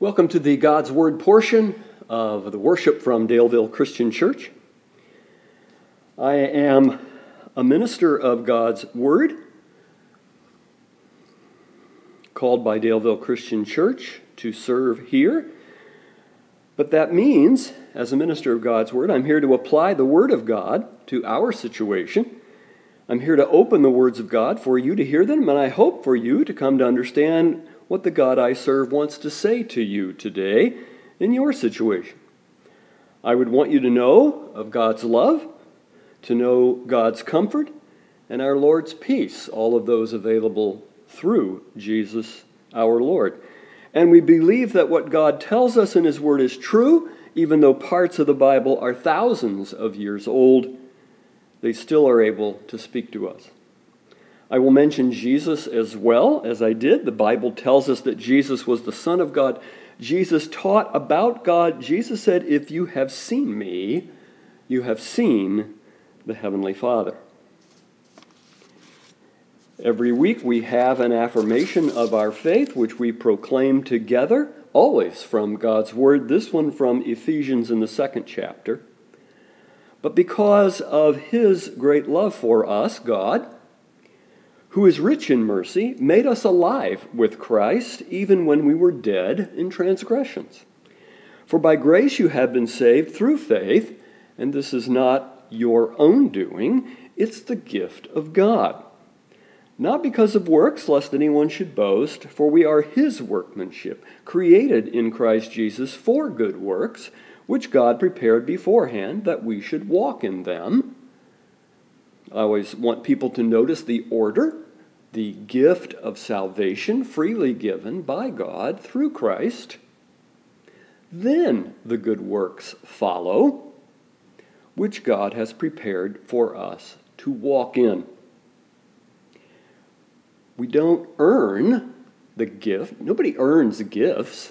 Welcome to the God's Word portion of the worship from Daleville Christian Church. I am a minister of God's Word, called by Daleville Christian Church to serve here. But that means, as a minister of God's Word, I'm here to apply the Word of God to our situation. I'm here to open the words of God for you to hear them, and I hope for you to come to understand what the God I serve wants to say to you today in your situation. I would want you to know of God's love, to know God's comfort, and our Lord's peace, all of those available through Jesus our Lord. And we believe that what God tells us in His Word is true, even though parts of the Bible are thousands of years old, they still are able to speak to us. I will mention Jesus as well, as I did. The Bible tells us that Jesus was the Son of God. Jesus taught about God. Jesus said, "If you have seen me, you have seen the Heavenly Father." Every week we have an affirmation of our faith, which we proclaim together, always from God's Word. This one from Ephesians in the 2nd chapter. But because of His great love for us, God, who is rich in mercy, made us alive with Christ, even when we were dead in transgressions. For by grace you have been saved through faith, and this is not your own doing, it's the gift of God. Not because of works, lest anyone should boast, for we are His workmanship, created in Christ Jesus for good works, which God prepared beforehand that we should walk in them. I always want people to notice the order. The gift of salvation freely given by God through Christ. Then the good works follow, which God has prepared for us to walk in. We don't earn the gift. Nobody earns gifts.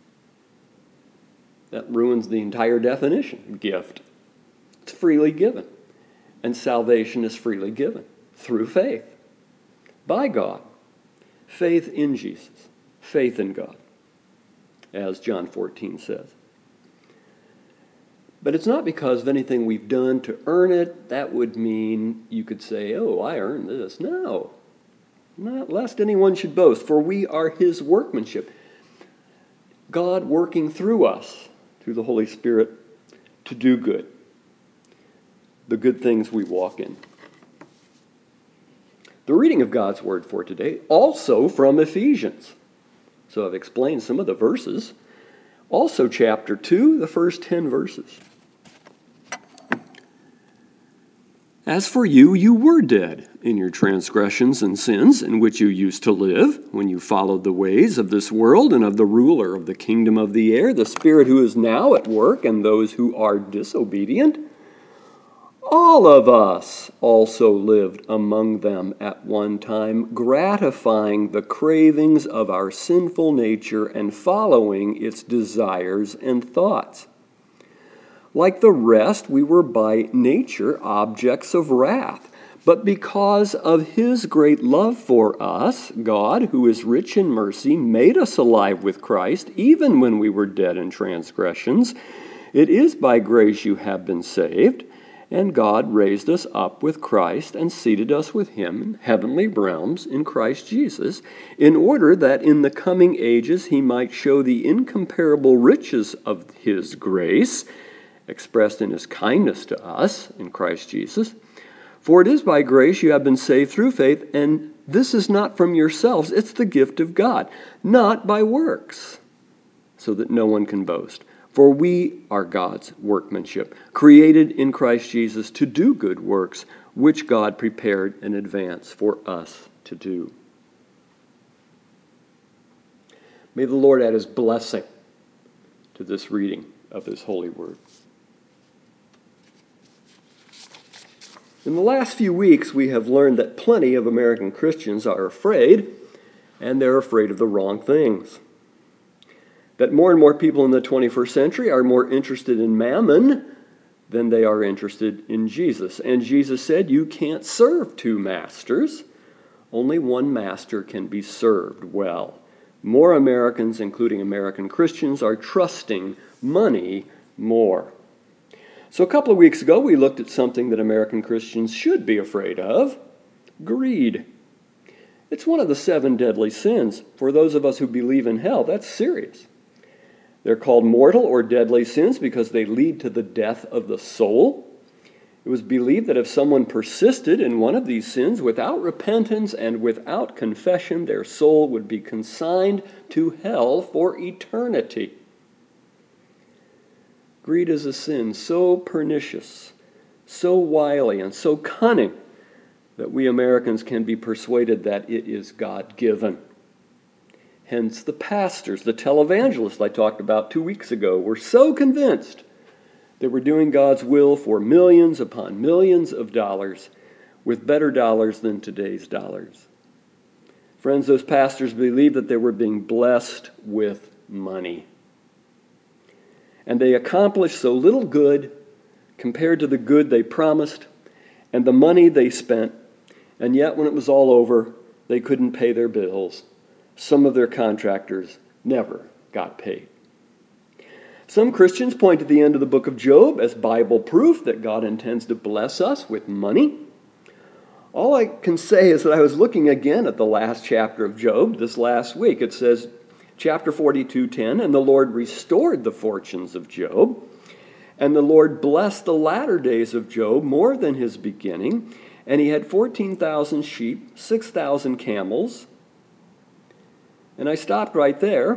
That ruins the entire definition. Gift. It's freely given. And salvation is freely given through faith. By God. Faith in Jesus. Faith in God. As John 14 says. But it's not because of anything we've done to earn it. That would mean you could say, "Oh, I earned this." No. Not lest anyone should boast, for we are His workmanship. God working through us, through the Holy Spirit, to do good. The good things we walk in. The reading of God's Word for today, also from Ephesians. So I've explained some of the verses. Also chapter 2, the first 10 verses. As for you, you were dead in your transgressions and sins in which you used to live, when you followed the ways of this world and of the ruler of the kingdom of the air, the spirit who is now at work, and those who are disobedient. All of us also lived among them at one time, gratifying the cravings of our sinful nature and following its desires and thoughts. Like the rest, we were by nature objects of wrath. But because of His great love for us, God, who is rich in mercy, made us alive with Christ, even when we were dead in transgressions. It is by grace you have been saved. And God raised us up with Christ and seated us with Him in heavenly realms in Christ Jesus, in order that in the coming ages He might show the incomparable riches of His grace, expressed in His kindness to us in Christ Jesus. For it is by grace you have been saved through faith, and this is not from yourselves, it's the gift of God, not by works, so that no one can boast. For we are God's workmanship, created in Christ Jesus to do good works, which God prepared in advance for us to do. May the Lord add His blessing to this reading of His holy word. In the last few weeks, we have learned that plenty of American Christians are afraid, and they're afraid of the wrong things. That more and more people in the 21st century are more interested in mammon than they are interested in Jesus. And Jesus said, you can't serve two masters. Only one master can be served well. More Americans, including American Christians, are trusting money more. So a couple of weeks ago, we looked at something that American Christians should be afraid of: greed. It's one of the 7 deadly sins. For those of us who believe in hell, that's serious. They're called mortal or deadly sins because they lead to the death of the soul. It was believed that if someone persisted in one of these sins without repentance and without confession, their soul would be consigned to hell for eternity. Greed is a sin so pernicious, so wily, and so cunning that we Americans can be persuaded that it is God-given. Hence, the pastors, the televangelists I talked about 2 weeks ago, were so convinced that we're doing God's will for millions upon millions of dollars with better dollars than today's dollars. Friends, those pastors believed that they were being blessed with money. And they accomplished so little good compared to the good they promised and the money they spent, and yet when it was all over, they couldn't pay their bills. Some of their contractors never got paid. Some Christians point to the end of the book of Job as Bible proof that God intends to bless us with money. All I can say is that I was looking again at the last chapter of Job this last week. It says, chapter 42:10, "And the Lord restored the fortunes of Job, and the Lord blessed the latter days of Job more than his beginning, and he had 14,000 sheep, 6,000 camels." And I stopped right there.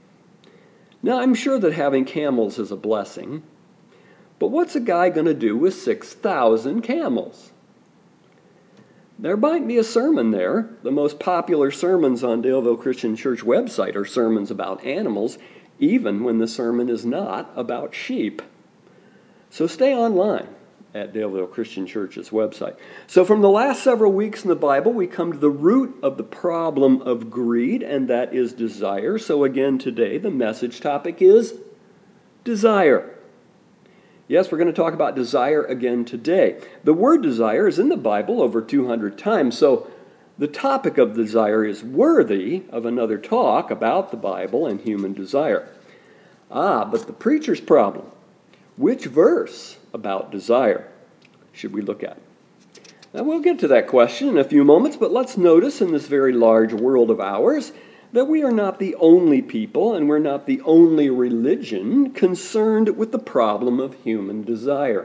Now, I'm sure that having camels is a blessing, but what's a guy going to do with 6,000 camels? There might be a sermon there. The most popular sermons on Daleville Christian Church website are sermons about animals, even when the sermon is not about sheep. So stay online at Daleville Christian Church's website. So from the last several weeks in the Bible, we come to the root of the problem of greed, and that is desire. So again today, the message topic is desire. Yes, we're going to talk about desire again today. The word desire is in the Bible over 200 times, so the topic of desire is worthy of another talk about the Bible and human desire. But the preacher's problem: which verse about desire should we look at? Now, we'll get to that question in a few moments, but let's notice in this very large world of ours that we are not the only people and we're not the only religion concerned with the problem of human desire.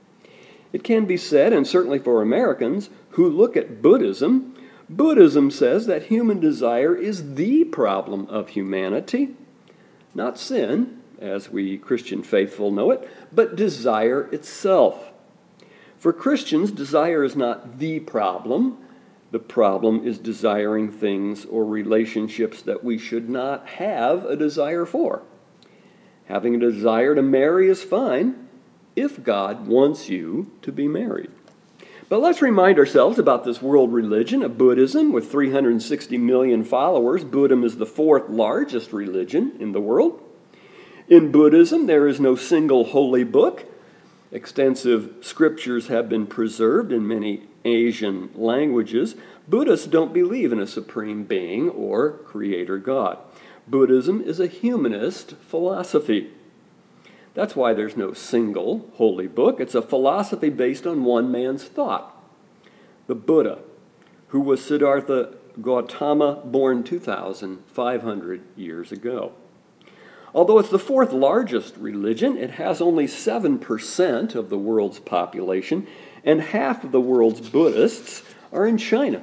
It can be said, and certainly for Americans who look at Buddhism, Buddhism says that human desire is the problem of humanity, not sin, as we Christian faithful know it, but desire itself. For Christians, desire is not the problem. The problem is desiring things or relationships that we should not have a desire for. Having a desire to marry is fine if God wants you to be married. But let's remind ourselves about this world religion of Buddhism. With 360 million followers, Buddhism is the 4th largest religion in the world. In Buddhism, there is no single holy book. Extensive scriptures have been preserved in many Asian languages. Buddhists don't believe in a supreme being or creator God. Buddhism is a humanist philosophy. That's why there's no single holy book. It's a philosophy based on one man's thought. The Buddha, who was Siddhartha Gautama, born 2,500 years ago. Although it's the 4th largest religion, it has only 7% of the world's population, and half of the world's Buddhists are in China.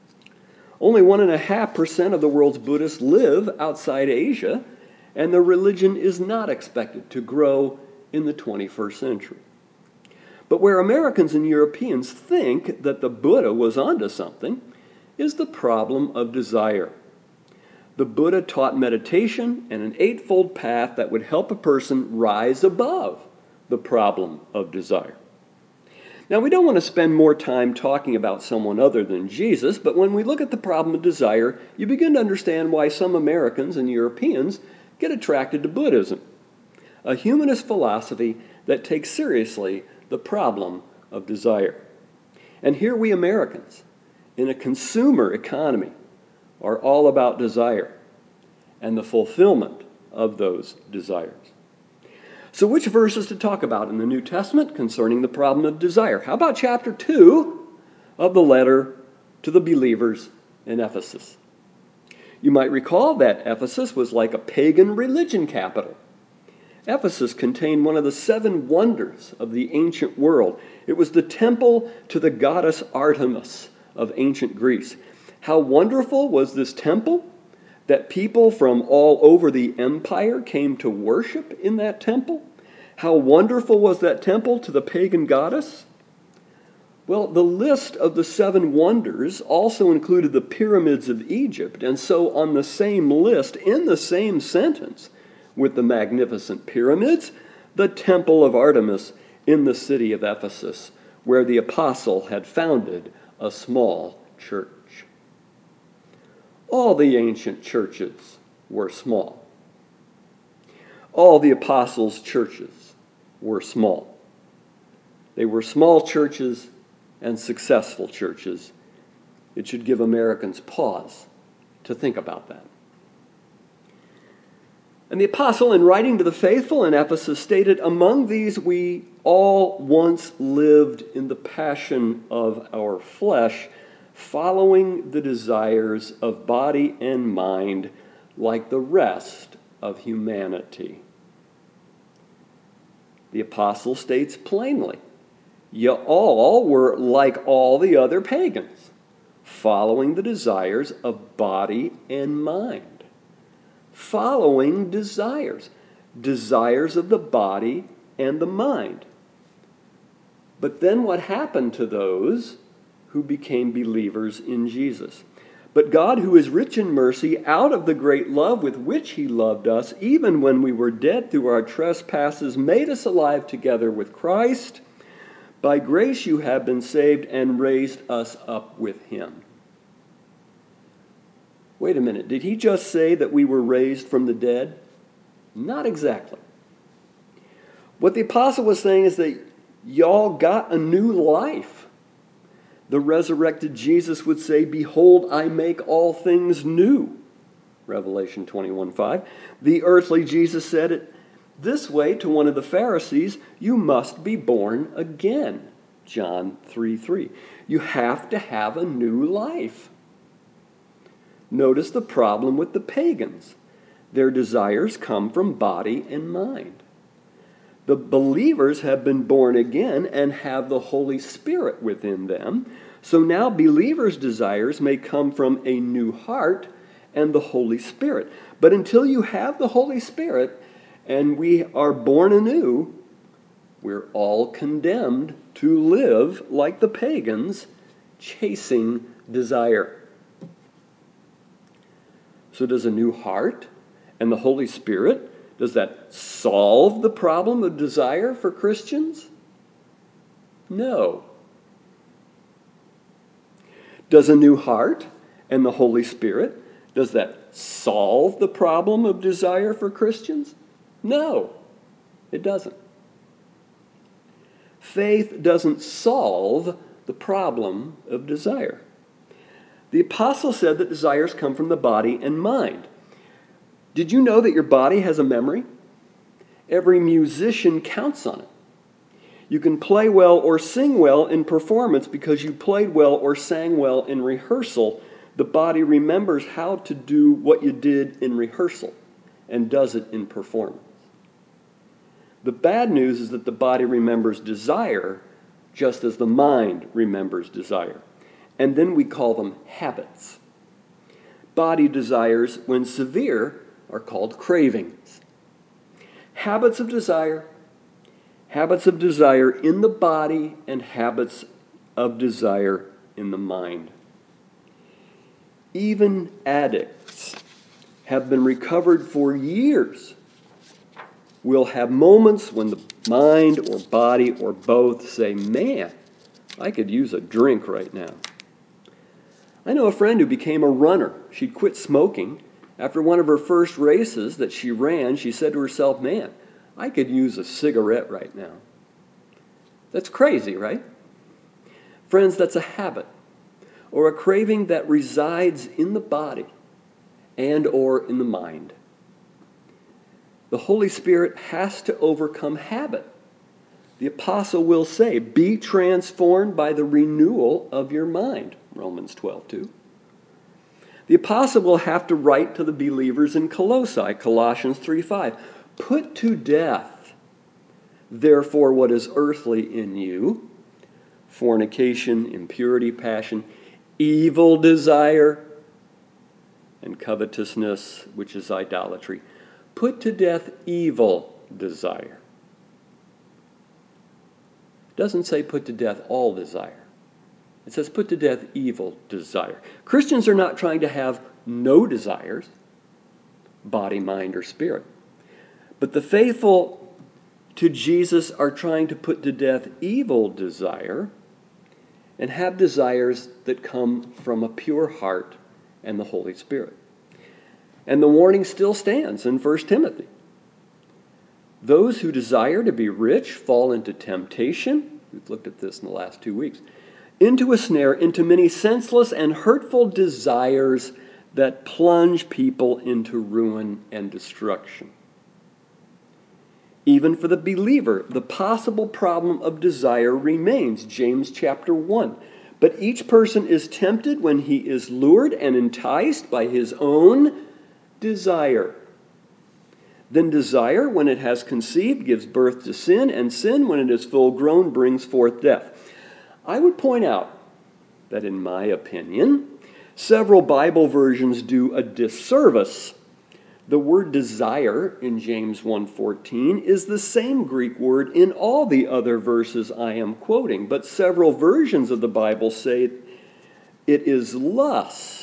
Only 1.5% of the world's Buddhists live outside Asia, and the religion is not expected to grow in the 21st century. But where Americans and Europeans think that the Buddha was onto something is the problem of desire. The Buddha taught meditation and an 8-fold path that would help a person rise above the problem of desire. Now, we don't want to spend more time talking about someone other than Jesus, but when we look at the problem of desire, you begin to understand why some Americans and Europeans get attracted to Buddhism, a humanist philosophy that takes seriously the problem of desire. And here we Americans, in a consumer economy, are all about desire. and the fulfillment of those desires. So which verses to talk about in the New Testament concerning the problem of desire? How about chapter 2 of the letter to the believers in Ephesus? You might recall that Ephesus was like a pagan religion capital. Ephesus contained one of the 7 wonders of the ancient world. It was the temple to the goddess Artemis of ancient Greece. How wonderful was this temple that people from all over the empire came to worship in that temple? How wonderful was that temple to the pagan goddess? Well, the list of the 7 wonders also included the pyramids of Egypt, and so on the same list, in the same sentence with the magnificent pyramids, the temple of Artemis in the city of Ephesus, where the apostle had founded a small church. All the ancient churches were small. All the apostles' churches were small. They were small churches and successful churches. It should give Americans pause to think about that. And the apostle, in writing to the faithful in Ephesus, stated, "Among these we all once lived in the passion of our flesh, following the desires of body and mind like the rest of humanity." The apostle states plainly, you all were like all the other pagans, following the desires of body and mind. Following desires of the body and the mind. But then what happened to those who became believers in Jesus? But God, who is rich in mercy, out of the great love with which he loved us, even when we were dead through our trespasses, made us alive together with Christ. By grace you have been saved, and raised us up with him. Wait a minute, did he just say that we were raised from the dead? Not exactly. What the apostle was saying is that y'all got a new life. The resurrected Jesus would say, "Behold, I make all things new." Revelation 21:5. The earthly Jesus said it this way to one of the Pharisees, "You must be born again." John 3:3. You have to have a new life. Notice the problem with the pagans. Their desires come from body and mind. The believers have been born again and have the Holy Spirit within them. So now believers' desires may come from a new heart and the Holy Spirit. But until you have the Holy Spirit and we are born anew, we're all condemned to live like the pagans, chasing desire. So does a new heart and the Holy Spirit, does that solve the problem of desire for Christians? No. Does a new heart and the Holy Spirit, does that solve the problem of desire for Christians? No, it doesn't. Faith doesn't solve the problem of desire. The apostle said that desires come from the body and mind. Did you know that your body has a memory? Every musician counts on it. You can play well or sing well in performance because you played well or sang well in rehearsal. The body remembers how to do what you did in rehearsal and does it in performance. The bad news is that the body remembers desire just as the mind remembers desire. And then we call them habits. Body desires, when severe, are called cravings. Habits of desire in the body and habits of desire in the mind. Even addicts have been recovered for years. We'll have moments when the mind or body or both say, "Man, I could use a drink right now." I know a friend who became a runner. She'd quit smoking. After one of her first races that she ran, she said to herself, "Man, I could use a cigarette right now." That's crazy, right? Friends, that's a habit or a craving that resides in the body and or in the mind. The Holy Spirit has to overcome habit. The apostle will say, be transformed by the renewal of your mind, Romans 12:2. The apostle will have to write to the believers in Colossae, Colossians 3:5. Put to death, therefore, what is earthly in you, fornication, impurity, passion, evil desire, and covetousness, which is idolatry. Put to death evil desire. It doesn't say put to death all desire. It says put to death evil desire. Christians are not trying to have no desires, body, mind, or spirit. But the faithful to Jesus are trying to put to death evil desire and have desires that come from a pure heart and the Holy Spirit. And the warning still stands in 1 Timothy. Those who desire to be rich fall into temptation. We've looked at this in the last 2 weeks. Into a snare, into many senseless and hurtful desires that plunge people into ruin and destruction. Even for the believer, the possible problem of desire remains. James chapter 1. But each person is tempted when he is lured and enticed by his own desire. Then desire, when it has conceived, gives birth to sin, and sin, when it is full grown, brings forth death. I would point out that, in my opinion, several Bible versions do a disservice. The word desire in James 1:14 is the same Greek word in all the other verses I am quoting, but several versions of the Bible say it is lust.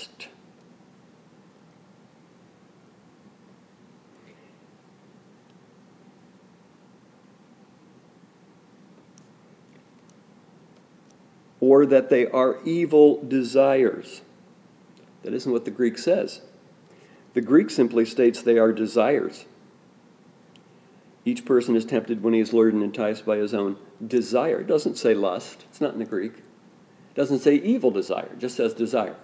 Or that they are evil desires. That isn't what the Greek says. The Greek simply states they are desires. Each person is tempted when he is lured and enticed by his own desire. It doesn't say lust. It's not in the Greek. It doesn't say evil desire. It just says desire.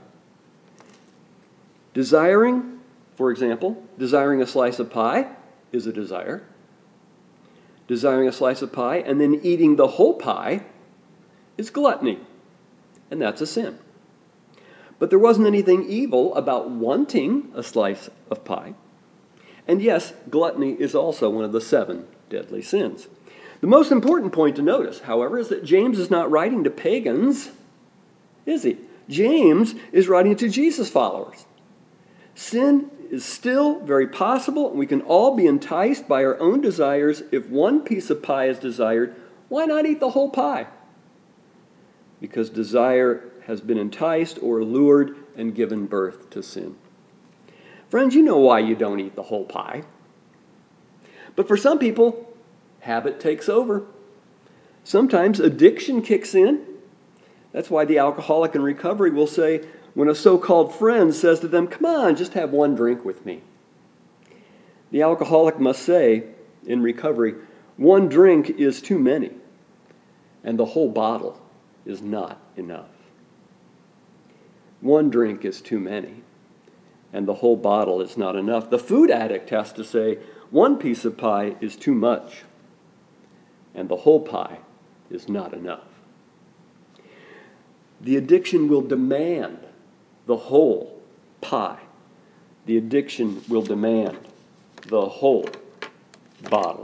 Desiring, for example, desiring a slice of pie is a desire. Desiring a slice of pie and then eating the whole pie is gluttony. And that's a sin. But there wasn't anything evil about wanting a slice of pie. And yes, gluttony is also one of the 7 deadly sins. The most important point to notice, however, is that James is not writing to pagans, is he? James is writing to Jesus followers. Sin is still very possible, and we can all be enticed by our own desires. If one piece of pie is desired, why not eat the whole pie? Because desire has been enticed or lured and given birth to sin. Friends, you know why you don't eat the whole pie. But for some people, habit takes over. Sometimes addiction kicks in. That's why the alcoholic in recovery will say, when a so-called friend says to them, come on, just have one drink with me. The alcoholic must say, in recovery, one drink is too many, and the whole bottle is not enough. One drink is too many, and the whole bottle is not enough. The food addict has to say, one piece of pie is too much, and the whole pie is not enough. The addiction will demand the whole pie. The addiction will demand the whole bottle.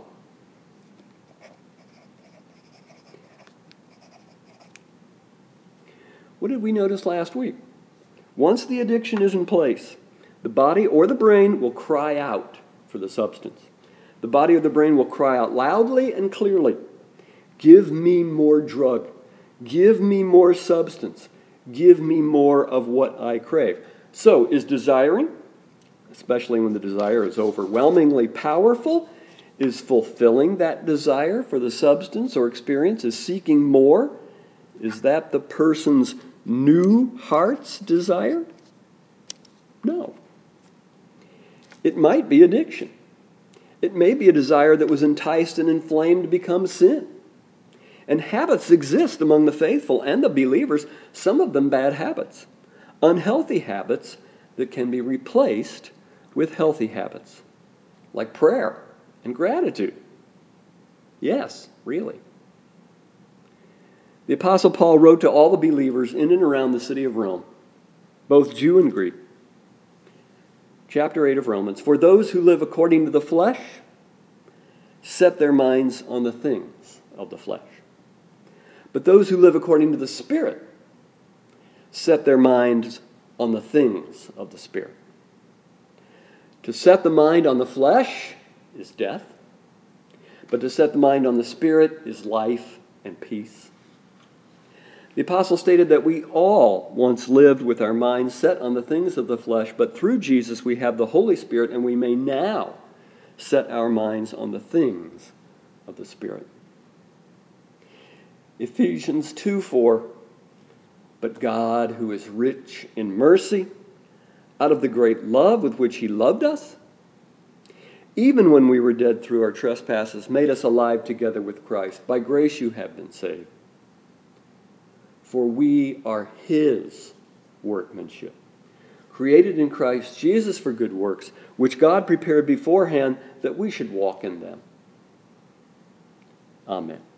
What did we notice last week? Once the addiction is in place, the body or the brain will cry out for the substance. The body or the brain will cry out loudly and clearly, give me more drug. Give me more substance. Give me more of what I crave. So, is desiring, especially when the desire is overwhelmingly powerful, is fulfilling that desire for the substance or experience, is seeking more? Is that the person's new heart's desire? No. It might be addiction. It may be a desire that was enticed and inflamed to become sin. And habits exist among the faithful and the believers, some of them bad habits, unhealthy habits that can be replaced with healthy habits, like prayer and gratitude. Yes, really. The Apostle Paul wrote to all the believers in and around the city of Rome, both Jew and Greek. Chapter 8 of Romans, for those who live according to the flesh set their minds on the things of the flesh. But those who live according to the Spirit set their minds on the things of the Spirit. To set the mind on the flesh is death, but to set the mind on the Spirit is life and peace. The apostle stated that we all once lived with our minds set on the things of the flesh, but through Jesus we have the Holy Spirit, and we may now set our minds on the things of the Spirit. Ephesians 2:4, but God, who is rich in mercy, out of the great love with which he loved us, even when we were dead through our trespasses, made us alive together with Christ. By grace you have been saved. For we are his workmanship, created in Christ Jesus for good works, which God prepared beforehand that we should walk in them. Amen.